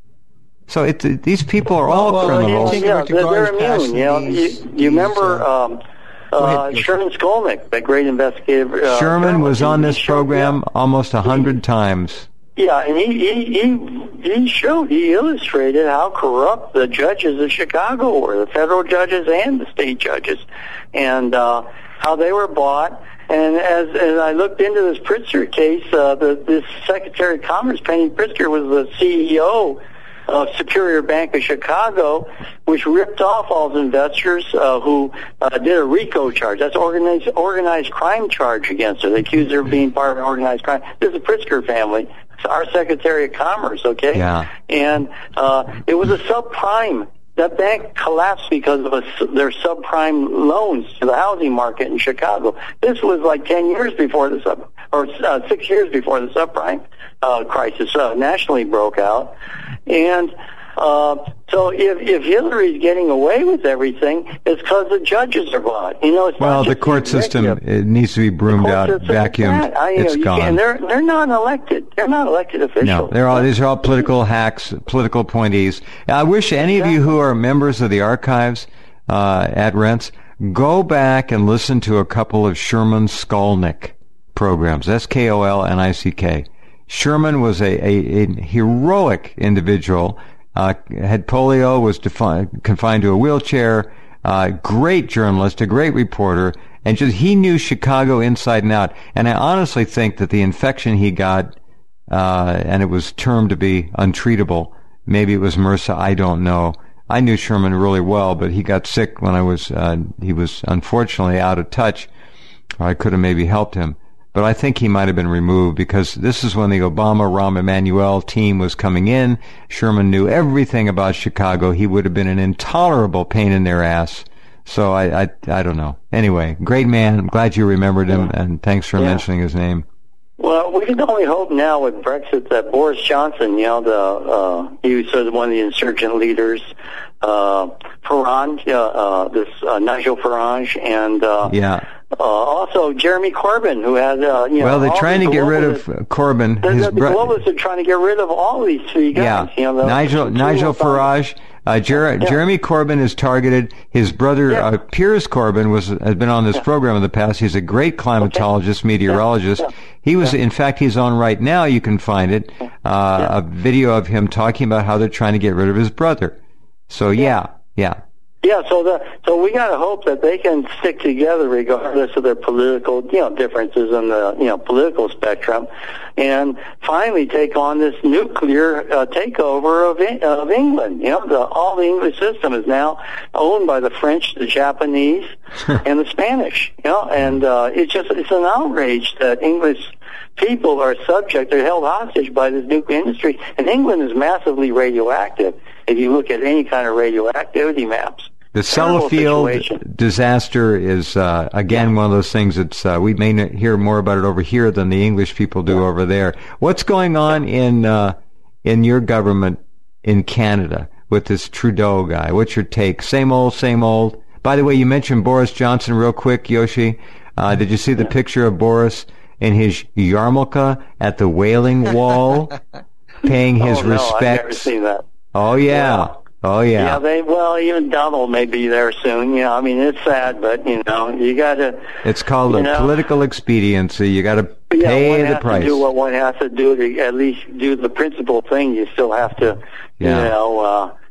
So it, these people are all well, criminals. Yeah, they're, they're immune. You know, you, you remember um, uh, Sherman Skolnick, that great investigative. Uh, Sherman was on this program yeah. almost a hundred times. Yeah, and he, he he he showed, he illustrated how corrupt the judges of Chicago were, the federal judges and the state judges, and uh, how they were bought. And as as I looked into this Pritzker case, uh, the this Secretary of Commerce, Penny Pritzker, was the C E O of Superior Bank of Chicago, which ripped off all the investors uh, who uh, did a RICO charge. That's organized organized crime charge against her. They accused her of being part of an organized crime. This is the Pritzker family. It's our Secretary of Commerce, okay? Yeah. And uh, it was a subprime. That bank collapsed because of a, their subprime loans to the housing market in Chicago. This was like ten years before the sub, or uh, six years before the subprime uh, crisis uh, nationally broke out. And uh, so if, if Hillary's getting away with everything, it's because the judges are bought. You know, it's well, not the just court system, it needs to be broomed out, vacuumed. I, it's know, gone. And they're they're not elected. They're not elected officials. No, they're all these are all political hacks, political appointees. I wish any exactly. of you who are members of the archives uh, at Rents go back and listen to a couple of Sherman Skolnick programs. S K O L N I C K. Sherman was a, a, a heroic individual. Uh, had polio, was defi- confined to a wheelchair, uh, great journalist, a great reporter, and just, he knew Chicago inside and out. And I honestly think that the infection he got, uh, and it was termed to be untreatable. Maybe it was MRSA, I don't know. I knew Sherman really well, but he got sick when I was, uh, he was unfortunately out of touch, or I could have maybe helped him. But I think he might have been removed because this is when the Obama Rahm Emanuel team was coming in. Sherman knew everything about Chicago. He would have been an intolerable pain in their ass. So I, I, I don't know. Anyway, great man. I'm glad you remembered him, and thanks for yeah. mentioning his name. Well, we can only hope now with Brexit that Boris Johnson, you know, the uh, he was sort of one of the insurgent leaders, uh, Farage, uh, uh, this uh, Nigel Farage, and uh, yeah. Uh, also, Jeremy Corbyn, who has, uh, you know... Well, they're trying to get rid of Corbyn. The, the, the globalists are trying to get rid of all these three guys. Yeah, you know, the, Nigel, the Nigel Farage. Uh, Jer- yeah. Jeremy Corbyn is targeted. His brother, yeah. uh, Piers Corbyn, was has been on this yeah. program in the past. He's a great climatologist, okay. meteorologist. Yeah. Yeah. He was, yeah. in fact, he's on right now. You can find it. Uh, yeah. A video of him talking about how they're trying to get rid of his brother. So, yeah, yeah. Yeah, so the so we got to hope that they can stick together regardless of their political, you know, differences in the, you know, political spectrum, and finally take on this nuclear uh, takeover of of England. You know, the, all the English system is now owned by the French, the Japanese, and the Spanish. You know, and uh, it's just it's an outrage that English people are subject, they're held hostage by this nuclear industry, and England is massively radioactive. If you look at any kind of radioactivity maps. The Sellafield disaster is, uh, again, yeah. one of those things that's, uh, we may hear more about it over here than the English people do yeah. over there. What's going on in, uh, in your government in Canada with this Trudeau guy? What's your take? Same old, same old. By the way, you mentioned Boris Johnson real quick, Yoshi. Uh, did you see the yeah. picture of Boris in his yarmulke at the Wailing Wall, paying his oh, no, respects? I've never seen that. Oh, yeah. yeah. Oh, yeah. Yeah, they, well, even Donald may be there soon. You know, I mean, it's sad, but, you know, you got to... It's called a know, political expediency. You got to pay yeah, the price. One has to do what one has to do to at least do the principal thing. You still have to, yeah. you know, uh,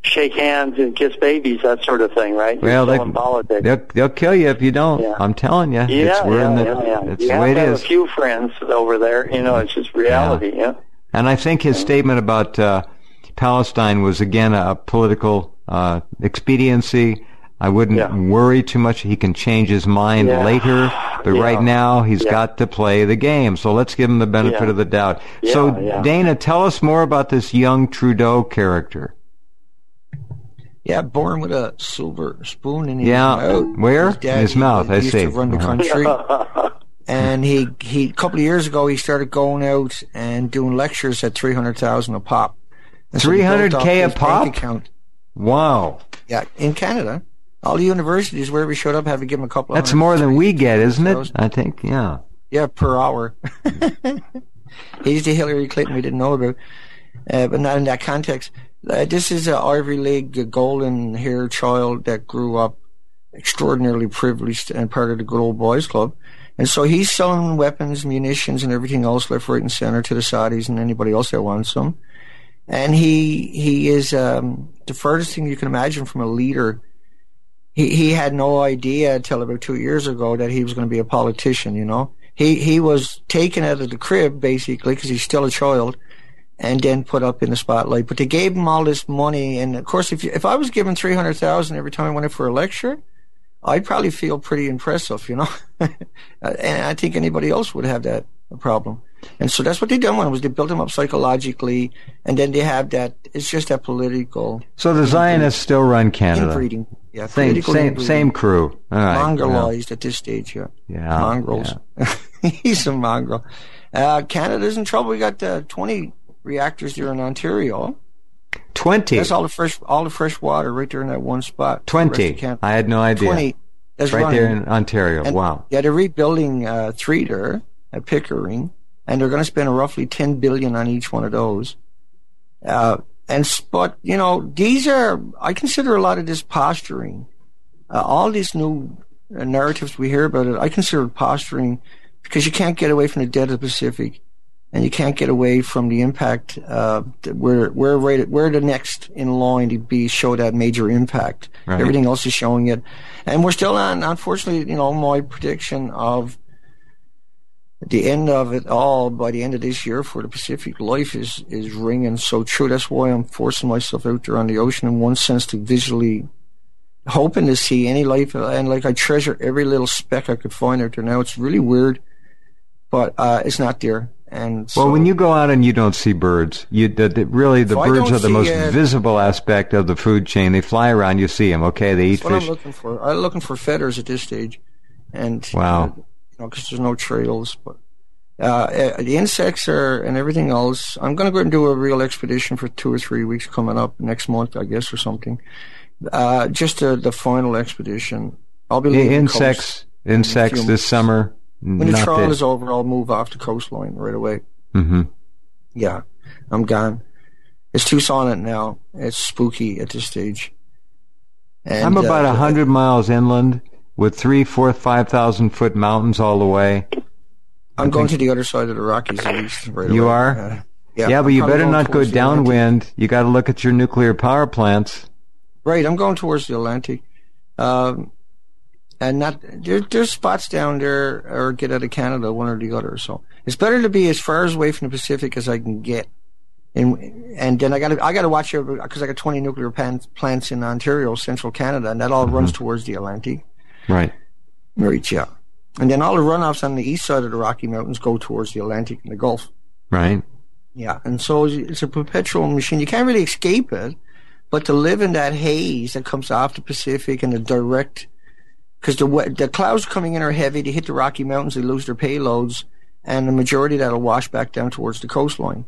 shake hands and kiss babies, that sort of thing, right? Well, they, they'll, they'll kill you if you don't. Yeah. I'm telling you. Yeah, it's, we're yeah, in the, yeah, yeah. It's you the have way it to have is. a few friends over there. You know, it's just reality, yeah. yeah? And I think his statement about uh, Palestine was, again, a political uh, expediency. I wouldn't yeah. worry too much. He can change his mind yeah. later, but yeah. right now he's yeah. got to play the game. So let's give him the benefit yeah. of the doubt. Yeah, so, yeah. Dana, tell us more about this young Trudeau character. Yeah, born with a silver spoon in his yeah. mouth. Where? His, daddy, in his mouth, I used see. to run the uh-huh. country. And he, he, a couple of years ago, he started going out and doing lectures at three hundred thousand a pop. three hundred K a pop? Bank account. Wow. Yeah, in Canada. All the universities, wherever he showed up, had to give him a couple of That's more than we get, isn't it? I think, yeah. Yeah, per hour. He's the Hillary Clinton we didn't know about, uh, but not in that context. Uh, this is an Ivy League golden-haired child that grew up extraordinarily privileged and part of the good old boys club. And so he's selling weapons, munitions, and everything else left, right, and center to the Saudis and anybody else that wants them. And he he is um, the furthest thing you can imagine from a leader. He he had no idea until about two years ago that he was going to be a politician, you know. He he was taken out of the crib, basically, because he's still a child, and then put up in the spotlight. But they gave him all this money, and of course, if you, if I was given three hundred thousand every time I went in for a lecture, I'd probably feel pretty impressive, you know. And I think anybody else would have that problem. And so that's what they done when was they built him up psychologically, and then they have that. It's just that political. So the Zionists still run Canada. Inbreeding, yeah, same same inbreeding. same crew. All right, Mongrelized yeah. at this stage, yeah. Yeah, mongrels. Yeah. He's a mongrel. Uh, Canada's in trouble. We got uh, twenty reactors there in Ontario. Twenty. That's all the fresh, all the fresh water right there in that one spot. Twenty. I had no idea. Twenty. That's right running. there in Ontario. And, wow. Yeah, they're rebuilding uh, three there at Pickering, and they're going to spend roughly ten billion on each one of those. Uh, and but you know, these are I consider a lot of this posturing. Uh, all these new uh, narratives we hear about it, I consider it posturing because you can't get away from the dead of the Pacific. And you can't get away from the impact. Uh, we're we're rated, we're the next in line to be show that major impact. Right. Everything else is showing it, and we're still on. Unfortunately, you know, my prediction of the end of it all by the end of this year for the Pacific life is is ringing so true. That's why I'm forcing myself out there on the ocean in one sense to visually hoping to see any life, and like I treasure every little speck I could find out there. Now it's really weird, but uh, it's not there. And so, well, when you go out and you don't see birds, you the, the, really the birds are the most it, visible aspect of the food chain. They fly around, you see them. Okay, they eat that's what fish. I'm looking for. I'm looking for feathers at this stage, and wow, uh, you know, because there's no trails. But uh, the insects are and everything else. I'm going to go and do a real expedition for two or three weeks coming up next month, I guess, or something. Uh, just uh, the final expedition. I'll be leaving the insects. The insects this summer. When the trial dead. is over, I'll move off the coastline right away. Mm-hmm. Yeah, I'm gone. It's too silent now. It's spooky at this stage. And, I'm about a uh, hundred miles inland with three, four, five thousand foot mountains all the way. I'm I going think, to the other side of the Rockies at least. Right you away. are? Uh, yeah, yeah, but I'm you probably better going not go towards the Atlantic. downwind. You got to look at your nuclear power plants. Right, I'm going towards the Atlantic. Um, And not there, there's spots down there, or get out of Canada, one or the other. So it's better to be as far away from the Pacific as I can get, and and then I got to I got to watch it because I got twenty nuclear plants plants in Ontario, central Canada, and that all mm-hmm. runs towards the Atlantic. Right. Right. Yeah. And then all the runoffs on the east side of the Rocky Mountains go towards the Atlantic and the Gulf. Right. Yeah. And so it's a perpetual machine. You can't really escape it, but to live in that haze that comes off the Pacific and the direct. Because the the clouds coming in are heavy. They hit the Rocky Mountains, they lose their payloads, and the majority of that will wash back down towards the coastline.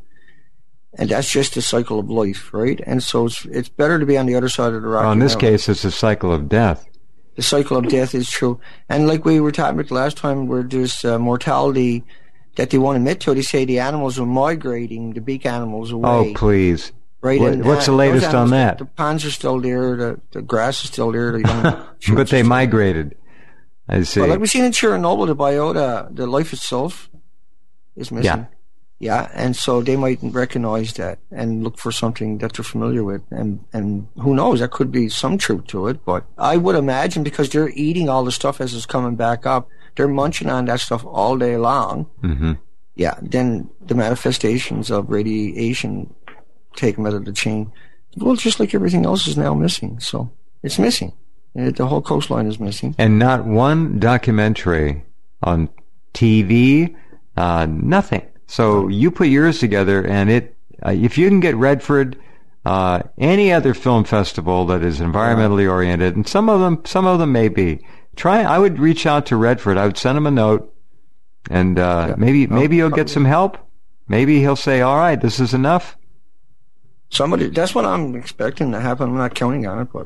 And that's just the cycle of life, right? And so it's it's better to be on the other side of the Rocky Well, in this Mountains. case, it's a cycle of death. The cycle of death is true. And like we were talking about the last time, where there's uh, mortality that they won't admit to, they say the animals are migrating, the big animals, away. Oh, please. Right, what, and, what's uh, the latest animals, on that? The, the ponds are still there, the, the grass is still there. The young but they migrated. I see. Well, like we've seen in Chernobyl, the biota, the life itself is missing. Yeah. Yeah, and so they might recognize that and look for something that they're familiar with. And, and who knows, there could be some truth to it. But I would imagine because they're eating all the stuff as it's coming back up, they're munching on that stuff all day long. Mm-hmm. Yeah, then the manifestations of radiation take them out of the chain. Well, just like everything else is now missing. So it's missing. It, the whole coastline is missing. And not one documentary on T V, uh, nothing. So you put yours together, and it, uh, if you can get Redford, uh, any other film festival that is environmentally oriented, and some of them, some of them may be, try, I would reach out to Redford. I would send him a note, and, uh, yeah. maybe, maybe he'll get some help. Maybe he'll say, all right, this is enough. Somebody, that's what I'm expecting to happen. I'm not counting on it, but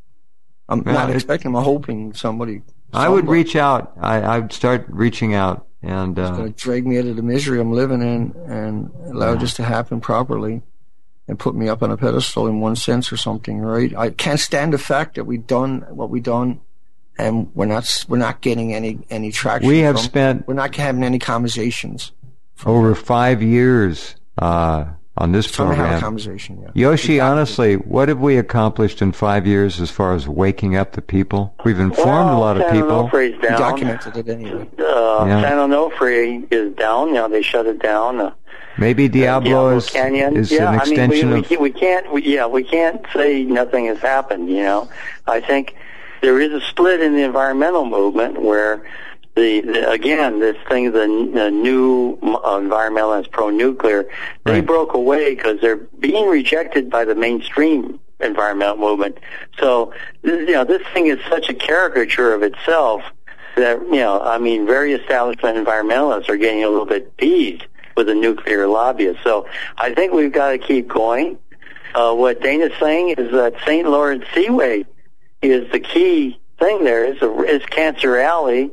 I'm yeah, not expecting, I'm hoping somebody. I would reach out. I, I would start reaching out. And, uh, it's going to drag me out of the misery I'm living in and allow yeah. this to happen properly and put me up on a pedestal in one sense or something, right? I can't stand the fact that we've done what we've done and we're not, we're not getting any, any traction. We have from, spent, we're not having any conversations. Over that. five years, uh, on this Trying program. To have a conversation, yeah. Yoshi, exactly. honestly, what have we accomplished in five years as far as waking up the people? We've informed well, a lot of San people. Onofre's down. We documented it anyway. Uh, yeah. San Onofre is down. Now they shut it down. Uh, Maybe Diablo, Diablo is, Canyon. is yeah, an extension I mean, we, of... we, we can't, we, yeah, we can't say nothing has happened, you know. I think there is a split in the environmental movement where The, the again, this thing, the, the new uh, environmentalists pro-nuclear, they right. broke away because they're being rejected by the mainstream environmental movement. So, you know, this thing is such a caricature of itself that, you know, I mean, very establishment environmentalists are getting a little bit peeved with the nuclear lobbyists. So I think we've got to keep going. Uh, what Dana's saying is that Saint Lawrence Seaway is the key thing there. It's, a, it's Cancer Alley.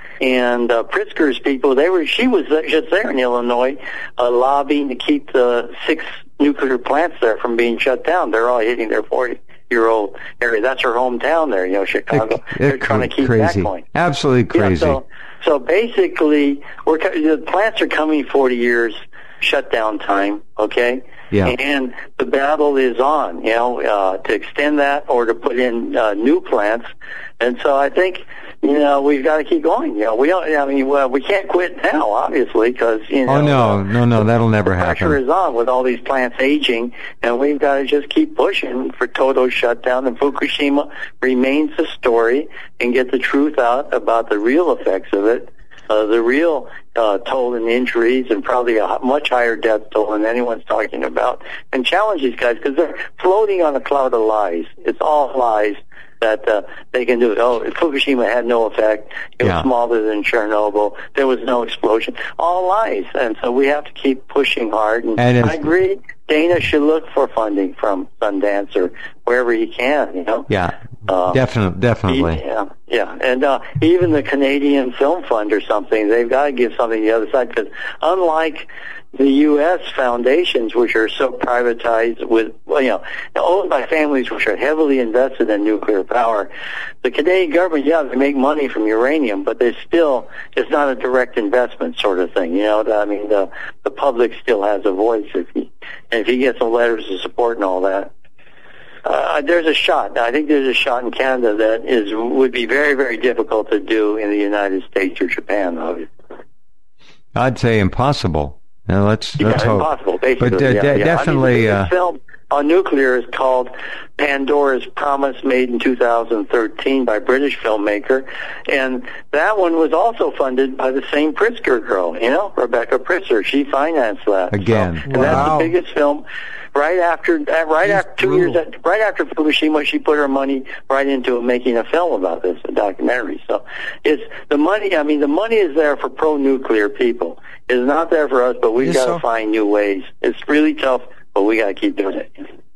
And uh, Pritzker's people, they were. She was just there in Illinois, uh, lobbying to keep the six nuclear plants there from being shut down. They're all hitting their forty-year-old area. That's her hometown there, you know, Chicago. It, it, They're trying to keep crazy. that going. Absolutely crazy. Yeah, so, so basically, we're the plants are coming forty years shutdown time. Okay. Yeah. And the battle is on, you know, uh, to extend that or to put in uh, new plants. And so I think, you know, we've got to keep going. You know, we don't, I mean, well, we can't quit now, obviously, because, you know. Oh, no, uh, no, no, that'll never the happen. Pressure is on with all these plants aging, and we've got to just keep pushing for total shutdown. And Fukushima remains the story and get the truth out about the real effects of it. Uh, the real uh, toll and injuries, and probably a much higher death toll than anyone's talking about, and challenge these guys because they're floating on a cloud of lies. It's all lies that uh, they can do it. Oh, Fukushima had no effect. It yeah. was smaller than Chernobyl. There was no explosion. All lies. And so we have to keep pushing hard. And, and I agree, Dana should look for funding from Sundance or wherever he can, you know. Yeah, uh, definitely, definitely. Yeah, yeah. And uh, even the Canadian Film Fund or something, they've got to give something the other side because unlike the U S foundations, which are so privatized with, well, you know, owned by families which are heavily invested in nuclear power, the Canadian government, yeah, they make money from uranium, but they still, it's not a direct investment sort of thing, you know. I mean, the the public still has a voice if he, and if he gets some letters of support and all that. Uh, there's a shot. I think there's a shot in Canada that is would be very, very difficult to do in the United States or Japan, obviously. I'd say impossible. Now let's yeah, let's hope. Impossible, basically. But uh, yeah, de- yeah. definitely. I mean, the uh, film on nuclear is called Pandora's Promise, made in two thousand thirteen by a British filmmaker, and that one was also funded by the same Pritzker girl. You know, Rebecca Pritzker. She financed that again. So, and wow. that's the biggest film. Right after, uh, right She's after two brutal. years, at, right after Fukushima, she put her money right into making a film about this, a documentary. So, it's the money. I mean, the money is there for pro-nuclear people. It's not there for us, but we've Yes, got to so. find new ways. It's really tough, but we got to keep doing it.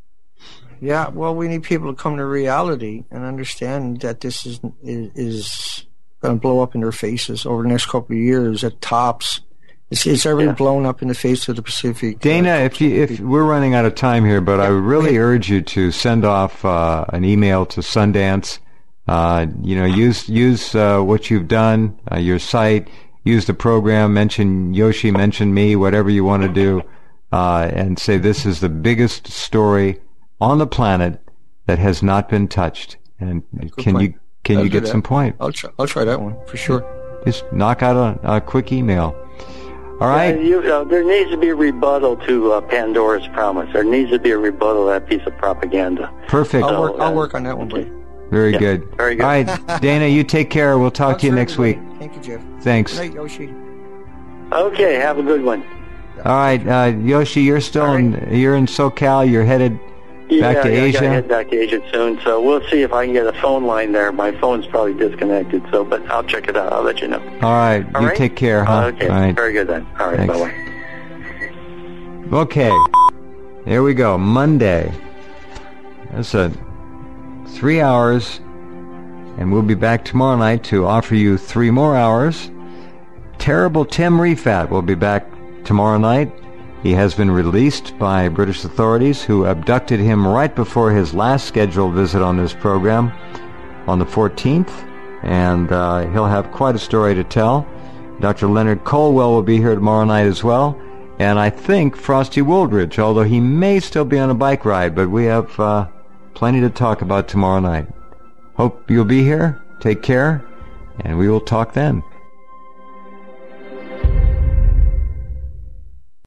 Yeah, well, we need people to come to reality and understand that this is is, is going to blow up in their faces over the next couple of years at tops. It's, it's already Yeah. blown up in the face of the Pacific. Dana, uh, if you if we're running out of time here, but I would really urge you to send off uh, an email to Sundance. Uh, you know, use use uh, what you've done, uh, your site, use the program, mention Yoshi, mention me, whatever you want to do, uh, and say this is the biggest story on the planet that has not been touched. And Good can point. you can I'll you get that. some point? I'll try, I'll try that one for sure. Just knock out a, a quick email. All right. Yeah, you, uh, there needs to be a rebuttal to uh, Pandora's Promise. There needs to be a rebuttal to that piece of propaganda. Perfect. I'll, So, work, I'll uh, work on that one, buddy. Very Yeah, good. very good. All right, Dana, you take care. We'll talk Talk to you soon, next week. everybody. Thank you, Jeff. Thanks. Good night, Yoshi. Okay, have a good one. All right, uh, Yoshi, you're still All in. You're in SoCal. You're headed Yeah, back to yeah, I Asia. gotta head back to Asia soon, so we'll see if I can get a phone line there. My phone's probably disconnected, so but I'll check it out. I'll let you know. All right, All you right? take care, huh? Uh, okay, All right. very good then. All right, Thanks. bye bye. Okay, there we go. Monday. That's a three hours, and we'll be back tomorrow night to offer you three more hours. Terrible Tim Refat will be back tomorrow night. He has been released by British authorities who abducted him right before his last scheduled visit on this program on the fourteenth, and uh, he'll have quite a story to tell. Doctor Leonard Colwell will be here tomorrow night as well, and I think Frosty Woldridge, although he may still be on a bike ride, but we have uh, plenty to talk about tomorrow night. Hope you'll be here. Take care, and we will talk then.